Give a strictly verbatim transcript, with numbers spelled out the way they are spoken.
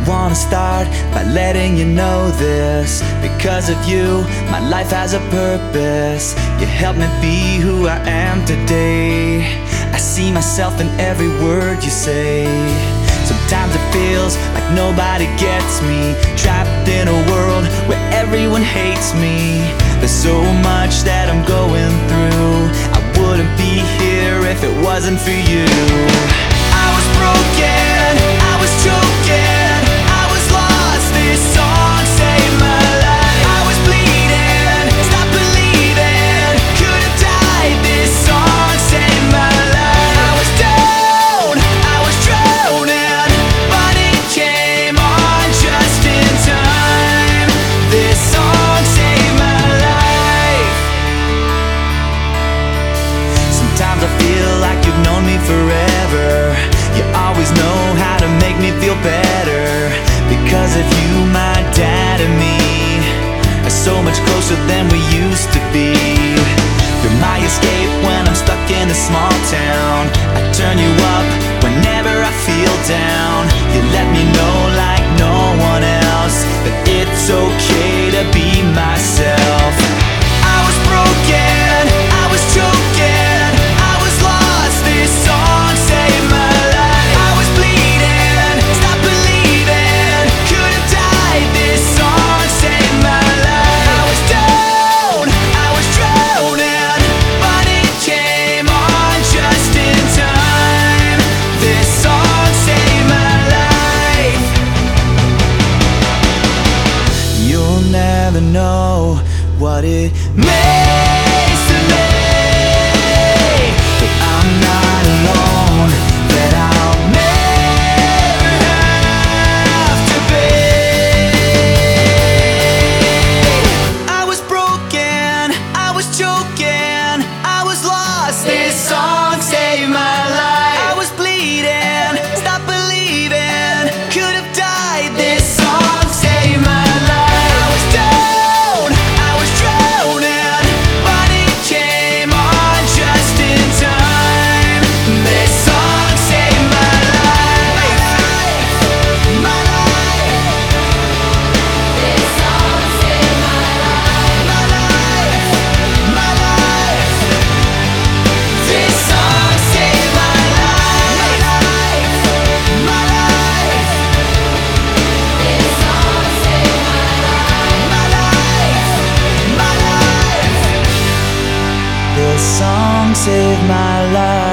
wanna start by letting you know this. Because of you, my life has a purpose. You help me be who I am today. I see myself in every word you say. Sometimes it feels like nobody gets me, trapped in a world where everyone hates me. There's so much that I'm going through. I wouldn't be here if it wasn't for you. I was broken, I was choking, I was lost, this song saved my life. I was bleeding, stopped believing, could have died, this song saved my life. I was down, I was drowning, but it came on just in time. This song saved my life. Sometimes I feel like you've known me forever. You always know how to make me feel better. Because of you, my dad and me are so much closer than we used to be. You're my escape when I'm stuck in a small town. I turn you up whenever I feel down. You let me know like no one else that it's okay to be myself. I was broken, I was choking, I was lost, this song saved my life. I was bleeding, stopped believing, could have died, this song saved my life. I was down, I was drowning, but it came on just in time. This song saved my life. You'll never know what it means to me that I'm not alone, that I'll never have to be. I was broken, I was choking, I was lost, this song saved my life. I was bleeding, stopped believing, could have died, this song saved my life. I was down, I was drowning, but it came on just in time. This song saved my life. My life. This song saved my life. My life. My life. This song saved my life. My life. This song saved my life. My life. My life. This song saved my life.